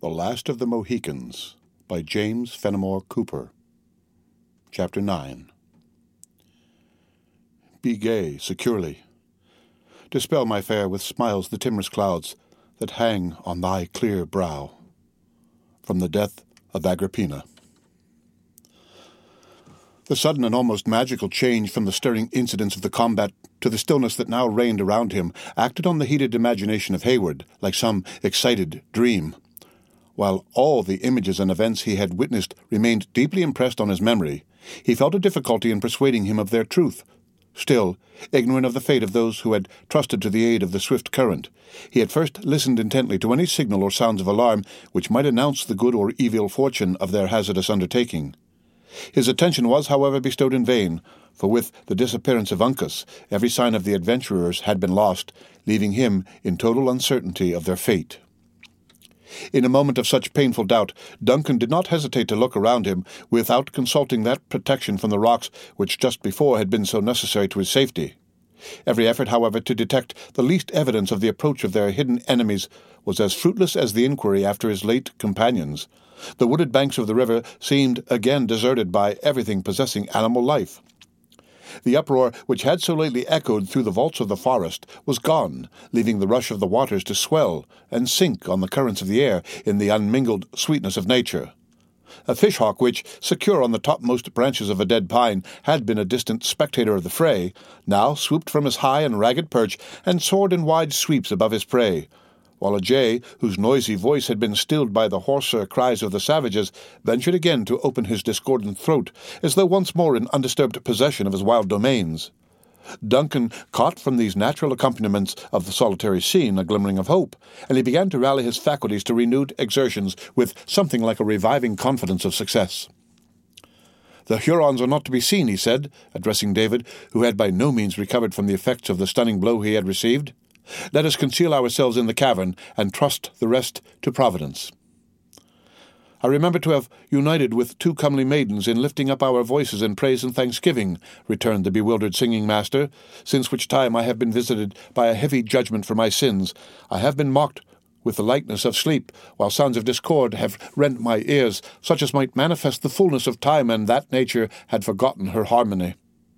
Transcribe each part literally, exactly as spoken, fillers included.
The Last of the Mohicans by James Fenimore Cooper. Chapter nine. Be gay securely. Dispel, my fair, with smiles the timorous clouds that hang on thy clear brow. From the Death of Agrippina. The sudden and almost magical change from the stirring incidents of the combat to the stillness that now reigned around him acted on the heated imagination of Hayward like some excited dream. While all the images and events he had witnessed remained deeply impressed on his memory, he felt a difficulty in persuading him of their truth. Still, ignorant of the fate of those who had trusted to the aid of the swift current, he at first listened intently to any signal or sounds of alarm which might announce the good or evil fortune of their hazardous undertaking. His attention was, however, bestowed in vain, for with the disappearance of Uncas, every sign of the adventurers had been lost, leaving him in total uncertainty of their fate. In a moment of such painful doubt, Duncan did not hesitate to look around him without consulting that protection from the rocks which just before had been so necessary to his safety. Every effort, however, to detect the least evidence of the approach of their hidden enemies was as fruitless as the inquiry after his late companions. The wooded banks of the river seemed again deserted by everything possessing animal life. The uproar which had so lately echoed through the vaults of the forest was gone, leaving the rush of the waters to swell and sink on the currents of the air in the unmingled sweetness of nature. A fishhawk which, secure on the topmost branches of a dead pine, had been a distant spectator of the fray, now swooped from his high and ragged perch and soared in wide sweeps above his prey, while a jay, whose noisy voice had been stilled by the hoarser cries of the savages, ventured again to open his discordant throat, as though once more in undisturbed possession of his wild domains. Duncan caught from these natural accompaniments of the solitary scene a glimmering of hope, and he began to rally his faculties to renewed exertions with something like a reviving confidence of success. "The Hurons are not to be seen," he said, addressing David, who had by no means recovered from the effects of the stunning blow he had received. "Let us conceal ourselves in the cavern, and trust the rest to Providence." "I remember to have united with two comely maidens in lifting up our voices in praise and thanksgiving," returned the bewildered singing master, "since which time I have been visited by a heavy judgment for my sins. I have been mocked with the likeness of sleep, while sounds of discord have rent my ears, such as might manifest the fullness of time, and that nature had forgotten her harmony."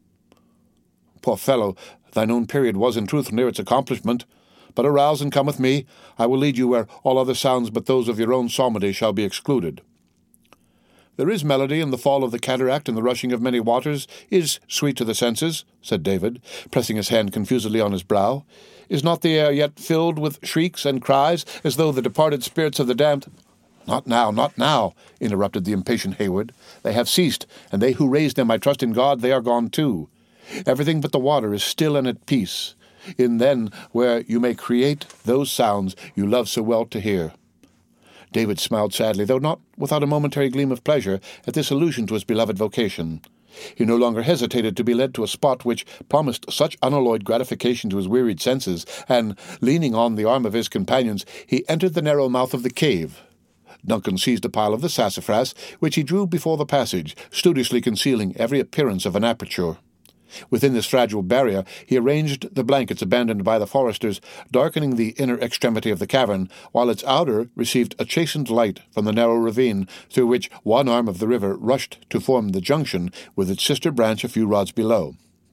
"Poor fellow, thine own period was in truth near its accomplishment. But arouse and come with me. I will lead you where all other sounds but those of your own psalmody shall be excluded." "There is melody in the fall of the cataract, and the rushing of many waters is sweet to the senses," said David, pressing his hand confusedly on his brow. "Is not the air yet filled with shrieks and cries, as though the departed spirits of the damned—" "Not now, not now," interrupted the impatient Hayward. "They have ceased, and they who raised them, I trust in God, they are gone too. Everything but the water is still and at peace, in then where you may create those sounds you love so well to hear." David smiled sadly, though not without a momentary gleam of pleasure, at this allusion to his beloved vocation. He no longer hesitated to be led to a spot which promised such unalloyed gratification to his wearied senses, and, leaning on the arm of his companions, he entered the narrow mouth of the cave. Duncan seized a pile of the sassafras, which he drew before the passage, studiously concealing every appearance of an aperture. Within this fragile barrier he arranged the blankets abandoned by the foresters, darkening the inner extremity of the cavern, while its outer received a chastened light from the narrow ravine through which one arm of the river rushed to form the junction with its sister branch a few rods below.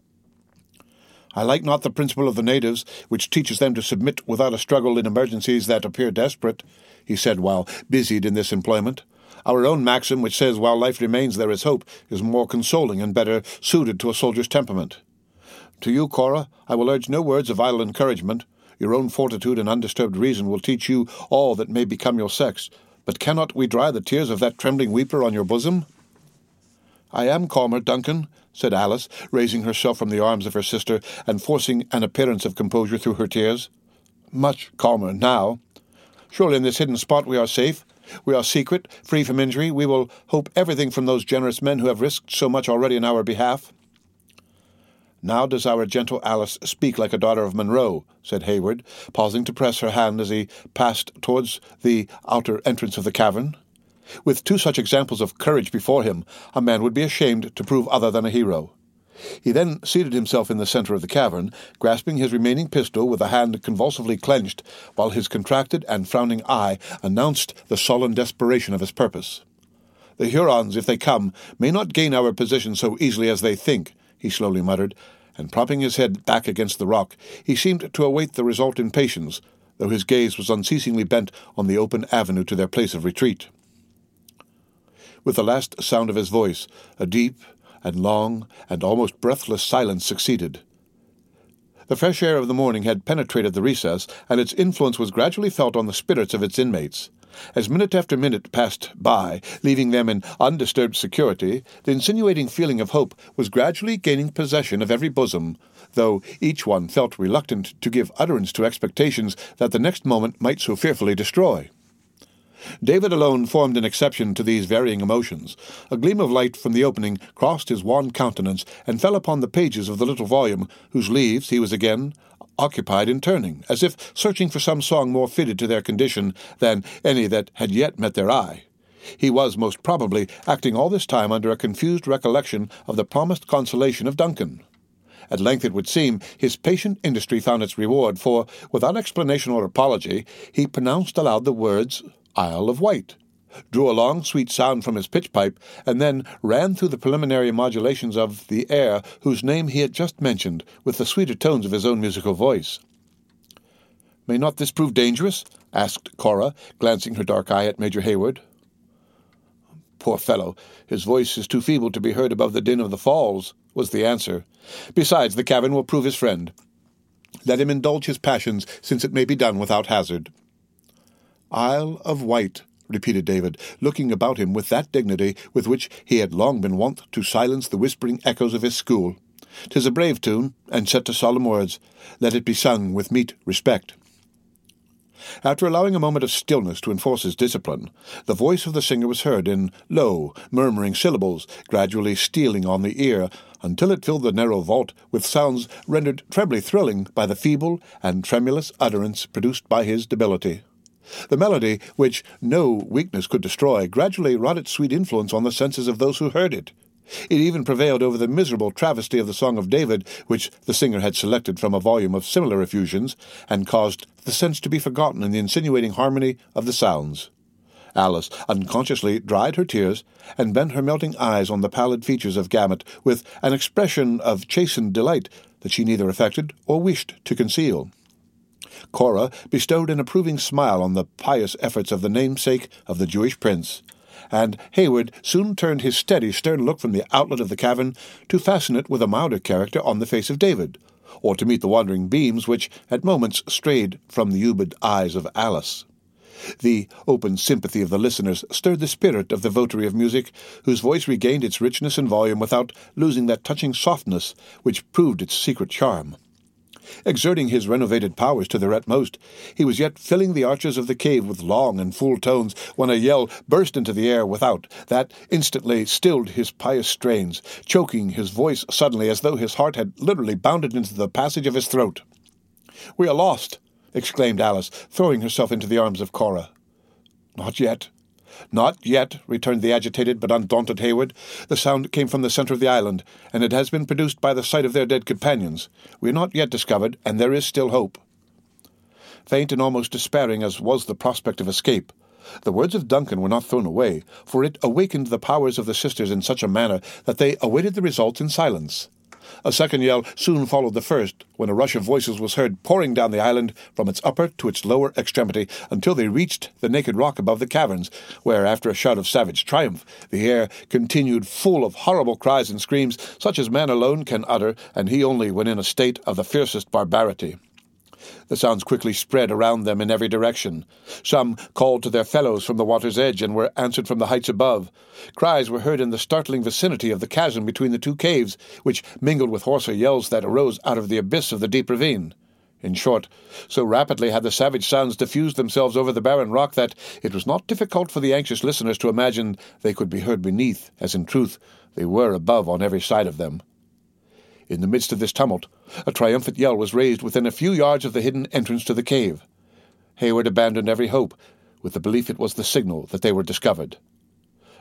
"I like not the principle of the natives, which teaches them to submit without a struggle in emergencies that appear desperate," he said while busied in this employment. "Our own maxim, which says while life remains there is hope, is more consoling and better suited to a soldier's temperament. To you, Cora, I will urge no words of idle encouragement. Your own fortitude and undisturbed reason will teach you all that may become your sex. But cannot we dry the tears of that trembling weeper on your bosom?" "I am calmer, Duncan," said Alice, raising herself from the arms of her sister and forcing an appearance of composure through her tears. "Much calmer now. Surely in this hidden spot we are safe. We are secret, free from injury. We will hope everything from those generous men who have risked so much already in our behalf." "Now does our gentle Alice speak like a daughter of Monroe," said Hayward, pausing to press her hand as he passed towards the outer entrance of the cavern. With two such examples of courage before him, a man would be ashamed to prove other than a hero. He then seated himself in the center of the cavern, grasping his remaining pistol with a hand convulsively clenched, while his contracted and frowning eye announced the sullen desperation of his purpose. "The Hurons, if they come, may not gain our position so easily as they think," he slowly muttered, and propping his head back against the rock, he seemed to await the result in patience, though his gaze was unceasingly bent on the open avenue to their place of retreat. With the last sound of his voice, a deep and long and almost breathless silence succeeded. The fresh air of the morning had penetrated the recess, and its influence was gradually felt on the spirits of its inmates. As minute after minute passed by, leaving them in undisturbed security, the insinuating feeling of hope was gradually gaining possession of every bosom, though each one felt reluctant to give utterance to expectations that the next moment might so fearfully destroy. David alone formed an exception to these varying emotions. A gleam of light from the opening crossed his wan countenance and fell upon the pages of the little volume, whose leaves he was again occupied in turning, as if searching for some song more fitted to their condition than any that had yet met their eye. He was most probably acting all this time under a confused recollection of the promised consolation of Duncan. At length, it would seem, his patient industry found its reward, for, without explanation or apology, he pronounced aloud the words, "Isle of Wight," drew a long, sweet sound from his pitch-pipe, and then ran through the preliminary modulations of the air whose name he had just mentioned, with the sweeter tones of his own musical voice. "May not this prove dangerous?" asked Cora, glancing her dark eye at Major Hayward. "Poor fellow, his voice is too feeble to be heard above the din of the falls," was the answer. "Besides, the cavern will prove his friend. Let him indulge his passions, since it may be done without hazard." "Isle of Wight," repeated David, looking about him with that dignity with which he had long been wont to silence the whispering echoes of his school. "'Tis a brave tune, and set to solemn words. Let it be sung with meet respect." After allowing a moment of stillness to enforce his discipline, the voice of the singer was heard in low, murmuring syllables, gradually stealing on the ear, until it filled the narrow vault with sounds rendered trebly thrilling by the feeble and tremulous utterance produced by his debility. The melody, which no weakness could destroy, gradually wrought its sweet influence on the senses of those who heard it. It even prevailed over the miserable travesty of the Song of David, which the singer had selected from a volume of similar effusions, and caused the sense to be forgotten in the insinuating harmony of the sounds. Alice unconsciously dried her tears, and bent her melting eyes on the pallid features of Gamut with an expression of chastened delight that she neither affected or wished to conceal. Cora bestowed an approving smile on the pious efforts of the namesake of the Jewish prince, and Hayward soon turned his steady, stern look from the outlet of the cavern to fasten it with a milder character on the face of David, or to meet the wandering beams which at moments strayed from the ubid eyes of Alice. The open sympathy of the listeners stirred the spirit of the votary of music, whose voice regained its richness and volume without losing that touching softness which proved its secret charm. Exerting his renovated powers to their utmost, he was yet filling the arches of the cave with long and full tones when a yell burst into the air without, that instantly stilled his pious strains, choking his voice suddenly as though his heart had literally bounded into the passage of his throat. "We are lost!" exclaimed Alice, throwing herself into the arms of Cora. "Not yet. Not yet," returned the agitated but undaunted Hayward. "The sound came from the center of the island, and it has been produced by the sight of their dead companions. We are not yet discovered, and there is still hope." Faint and almost despairing as was the prospect of escape, the words of Duncan were not thrown away, for it awakened the powers of the sisters in such a manner that they awaited the result in silence. A second yell soon followed the first, when a rush of voices was heard pouring down the island from its upper to its lower extremity, until they reached the naked rock above the caverns, where, after a shout of savage triumph, the air continued full of horrible cries and screams, such as man alone can utter, and he only when in a state of the fiercest barbarity. The sounds quickly spread around them in every direction. Some called to their fellows from the water's edge and were answered from the heights above. Cries were heard in the startling vicinity of the chasm between the two caves, which mingled with hoarser yells that arose out of the abyss of the deep ravine. In short, so rapidly had the savage sounds diffused themselves over the barren rock that it was not difficult for the anxious listeners to imagine they could be heard beneath, as in truth they were above on every side of them. In the midst of this tumult, a triumphant yell was raised within a few yards of the hidden entrance to the cave. Hayward abandoned every hope, with the belief it was the signal that they were discovered.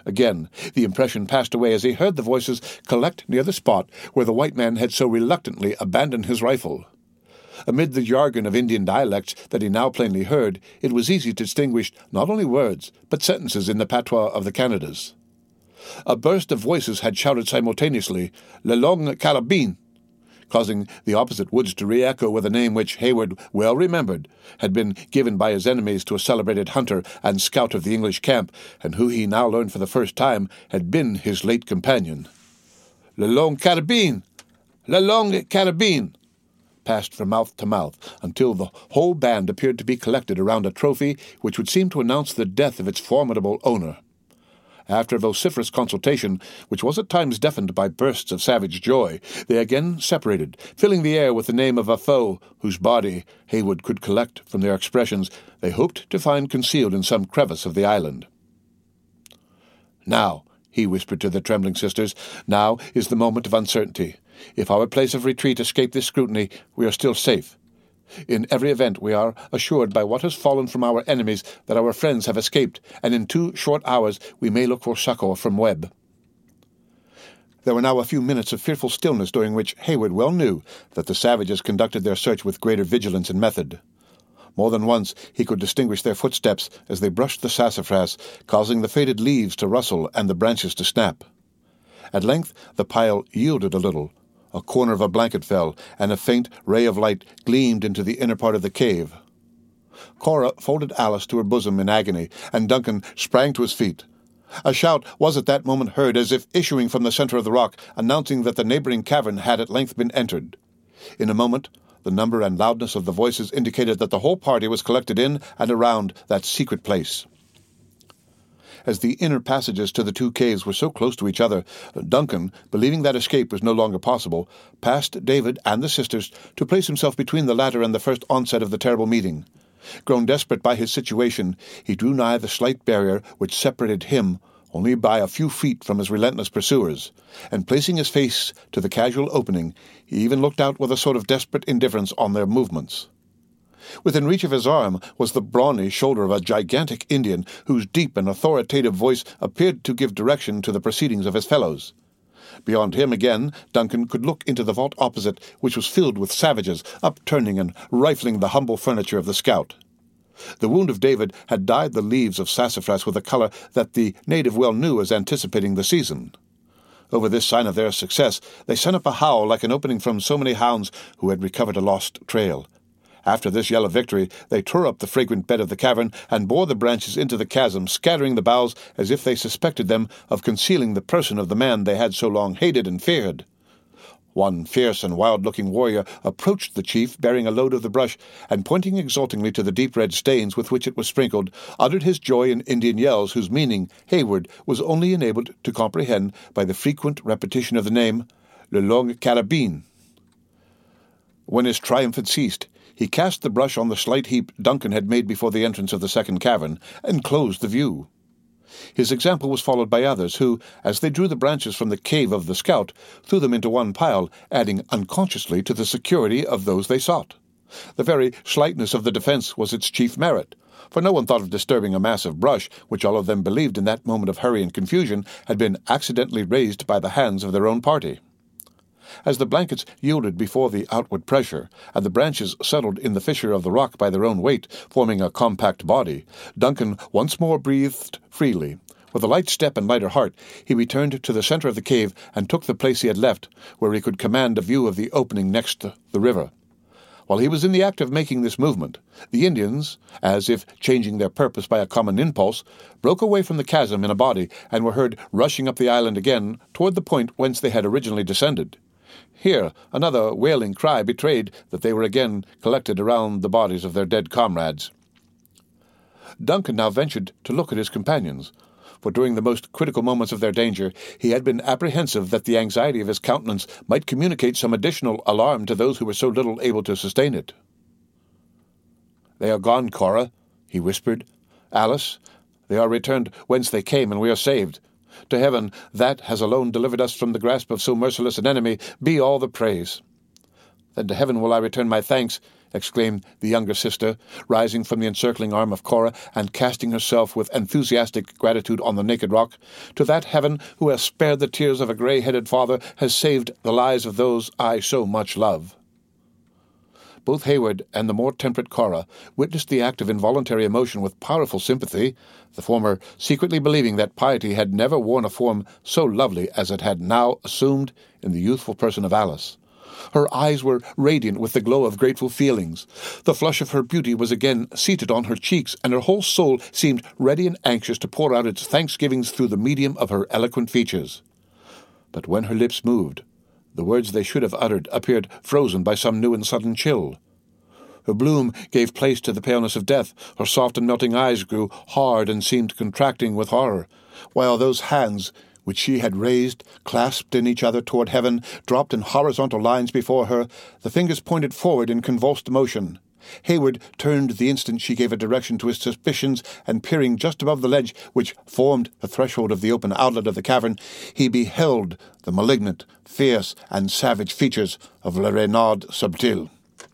Again, the impression passed away as he heard the voices collect near the spot where the white man had so reluctantly abandoned his rifle. Amid the jargon of Indian dialects that he now plainly heard, it was easy to distinguish not only words, but sentences in the patois of the Canadas. A burst of voices had shouted simultaneously, "Le long carabine," causing the opposite woods to re-echo with a name which Hayward well remembered had been given by his enemies to a celebrated hunter and scout of the English camp, and who he now learned for the first time had been his late companion. "Le long carabine! Le long carabine!" passed from mouth to mouth, until the whole band appeared to be collected around a trophy which would seem to announce the death of its formidable owner. After a vociferous consultation, which was at times deafened by bursts of savage joy, they again separated, filling the air with the name of a foe whose body Hayward could collect from their expressions they hoped to find concealed in some crevice of the island. "Now," he whispered to the trembling sisters, "now is the moment of uncertainty. If our place of retreat escape this scrutiny, we are still safe. In every event, we are assured by what has fallen from our enemies that our friends have escaped, and in two short hours we may look for succour from Webb." There were now a few minutes of fearful stillness, during which Hayward well knew that the savages conducted their search with greater vigilance and method. More than once he could distinguish their footsteps as they brushed the sassafras, causing the faded leaves to rustle and the branches to snap. At length the pile yielded a little. A corner of a blanket fell, and a faint ray of light gleamed into the inner part of the cave. Cora folded Alice to her bosom in agony, and Duncan sprang to his feet. A shout was at that moment heard, as if issuing from the center of the rock, announcing that the neighboring cavern had at length been entered. In a moment, the number and loudness of the voices indicated that the whole party was collected in and around that secret place. As the inner passages to the two caves were so close to each other, Duncan, believing that escape was no longer possible, passed David and the sisters to place himself between the latter and the first onset of the terrible meeting. Grown desperate by his situation, he drew nigh the slight barrier which separated him only by a few feet from his relentless pursuers, and placing his face to the casual opening, he even looked out with a sort of desperate indifference on their movements. Within reach of his arm was the brawny shoulder of a gigantic Indian, whose deep and authoritative voice appeared to give direction to the proceedings of his fellows. Beyond him again, Duncan could look into the vault opposite, which was filled with savages, upturning and rifling the humble furniture of the scout. The wound of David had dyed the leaves of sassafras with a color that the native well knew as anticipating the season. Over this sign of their success, they sent up a howl like an opening from so many hounds who had recovered a lost trail. After this yell of victory, they tore up the fragrant bed of the cavern and bore the branches into the chasm, scattering the boughs as if they suspected them of concealing the person of the man they had so long hated and feared. One fierce and wild-looking warrior approached the chief, bearing a load of the brush, and pointing exultingly to the deep red stains with which it was sprinkled, uttered his joy in Indian yells whose meaning Hayward was only enabled to comprehend by the frequent repetition of the name, "Le long carabine." When his triumph had ceased, he cast the brush on the slight heap Duncan had made before the entrance of the second cavern, and closed the view. His example was followed by others, who, as they drew the branches from the cave of the scout, threw them into one pile, adding unconsciously to the security of those they sought. The very slightness of the defense was its chief merit, for no one thought of disturbing a mass of brush which all of them believed in that moment of hurry and confusion had been accidentally raised by the hands of their own party. As the blankets yielded before the outward pressure, and the branches settled in the fissure of the rock by their own weight, forming a compact body, Duncan once more breathed freely. With a light step and lighter heart, he returned to the center of the cave and took the place he had left, where he could command a view of the opening next to the river. While he was in the act of making this movement, the Indians, as if changing their purpose by a common impulse, broke away from the chasm in a body and were heard rushing up the island again toward the point whence they had originally descended. Here another wailing cry betrayed that they were again collected around the bodies of their dead comrades. Duncan now ventured to look at his companions, for during the most critical moments of their danger he had been apprehensive that the anxiety of his countenance might communicate some additional alarm to those who were so little able to sustain it. "They are gone, Cora," he whispered. "Alice, they are returned whence they came, and we are saved. To heaven, that has alone delivered us from the grasp of so merciless an enemy, be all the praise. Then to heaven will I return my thanks, exclaimed the younger sister, rising from the encircling arm of Cora and casting herself with enthusiastic gratitude on the naked rock. "To that heaven who has spared the tears of a grey-headed father has saved the lives of those I so much love." Both Hayward and the more temperate Cora witnessed the act of involuntary emotion with powerful sympathy, the former secretly believing that piety had never worn a form so lovely as it had now assumed in the youthful person of Alice. Her eyes were radiant with the glow of grateful feelings. The flush of her beauty was again seated on her cheeks, and her whole soul seemed ready and anxious to pour out its thanksgivings through the medium of her eloquent features. But when her lips moved, the words they should have uttered appeared frozen by some new and sudden chill. Her bloom gave place to the paleness of death, her soft and melting eyes grew hard and seemed contracting with horror, while those hands which she had raised, clasped in each other toward heaven, dropped in horizontal lines before her, the fingers pointed forward in convulsed motion. Hayward turned the instant she gave a direction to his suspicions, and peering just above the ledge which formed the threshold of the open outlet of the cavern, he beheld the malignant, fierce, and savage features of Le Renard Subtil.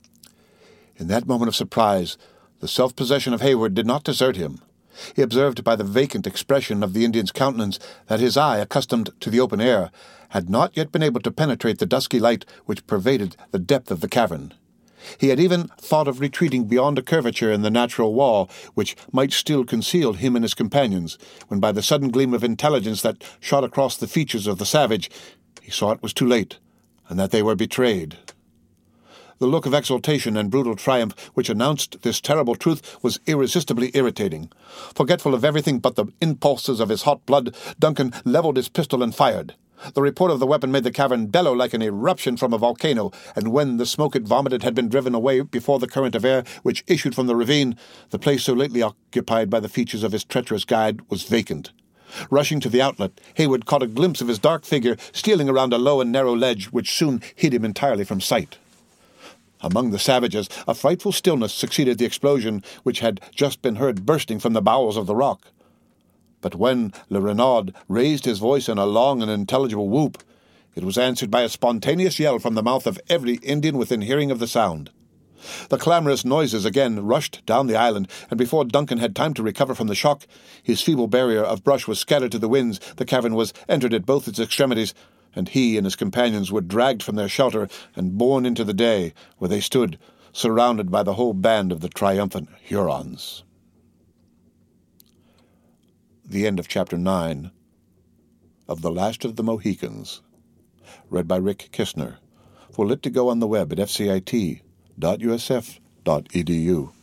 In that moment of surprise, the self-possession of Hayward did not desert him. He observed by the vacant expression of the Indian's countenance that his eye, accustomed to the open air, had not yet been able to penetrate the dusky light which pervaded the depth of the cavern. He had even thought of retreating beyond a curvature in the natural wall, which might still conceal him and his companions, when by the sudden gleam of intelligence that shot across the features of the savage, he saw it was too late, and that they were betrayed. The look of exultation and brutal triumph which announced this terrible truth was irresistibly irritating. Forgetful of everything but the impulses of his hot blood, Duncan levelled his pistol and fired. The report of the weapon made the cavern bellow like an eruption from a volcano, and when the smoke it vomited had been driven away before the current of air which issued from the ravine, the place so lately occupied by the features of his treacherous guide was vacant. Rushing to the outlet, Hayward caught a glimpse of his dark figure stealing around a low and narrow ledge which soon hid him entirely from sight. Among the savages, a frightful stillness succeeded the explosion which had just been heard bursting from the bowels of the rock. But when Le Renard raised his voice in a long and intelligible whoop, it was answered by a spontaneous yell from the mouth of every Indian within hearing of the sound. The clamorous noises again rushed down the island, and before Duncan had time to recover from the shock, his feeble barrier of brush was scattered to the winds, the cavern was entered at both its extremities, and he and his companions were dragged from their shelter and borne into the day, where they stood, surrounded by the whole band of the triumphant Hurons. The end of Chapter nine of The Last of the Mohicans, read by Rick Kistner, for Lit to Go on the web at f c i t dot u s f dot e d u.